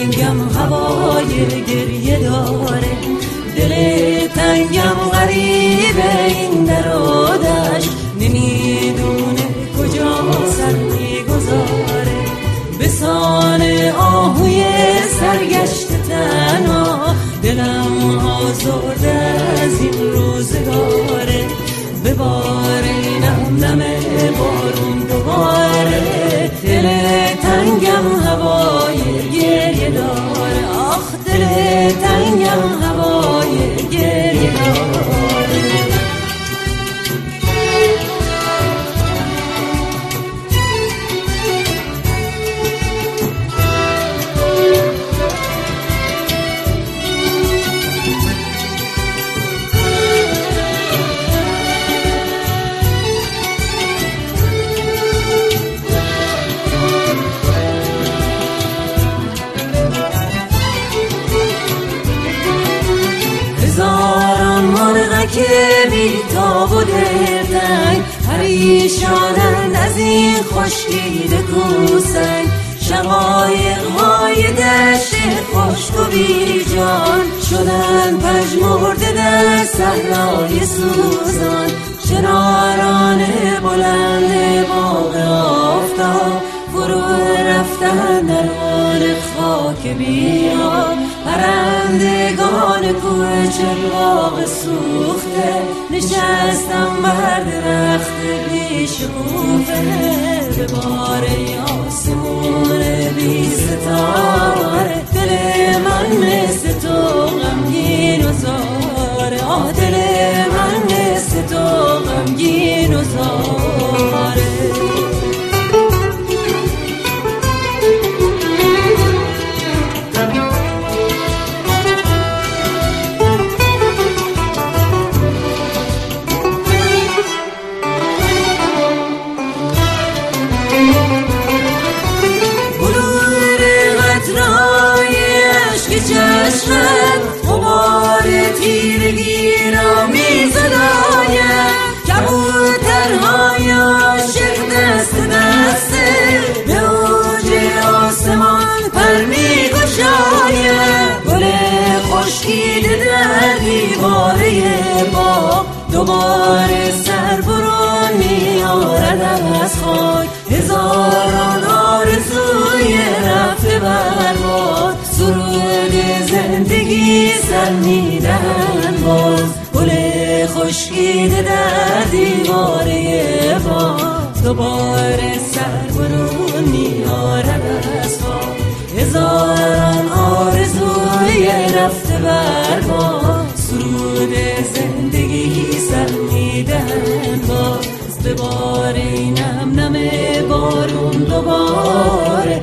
تنگم هوای گریه داره، دل تنگم غریبه این در و دشت، نمیدونه کجا سر میگذاره. به سان آهوی سرگشت تنها دلم آزرده از این روزگاره. بباره نم نم بارون دوباره، دل تنگم هوای گریه داره. آخ دل تنگم هوای گریه داره. هزاران مرغک بی‌تاب و دلتنگ پریشانند از این خشکیده کوسنگ. شقایق‌های دشت خشک و بیجان شدن پژمرده در صحرای سوزان. شناران بلند باغ آفتاب فرو رفتن در آن خاک بیاب. پرندگان کوچک باغ سوخته نشستم بر درخت بیشکوفه. به بار آسمون بی ستاره دل من مثل تو غمگین و زاره. آه دل من مثل تو غمگین و زاره. چشمت غبار تیرگی را می‌زداید، کبوترهای عاشق دست دسته به اوج آسمان پر می‌گشاید. گل خشکیده در دیواره باغ دوباره سر برون می‌آرد از خاک. هزاران آرزوی رفته برباد سرود زندگی سر میدن باز. گل خشکیده در دیواره باغ دوباره سر برون می‌آرد از خاک. هزاران آرزوی رفته برباد سرود زندگی سر میدن باز. به بار نم نم بارون دوباره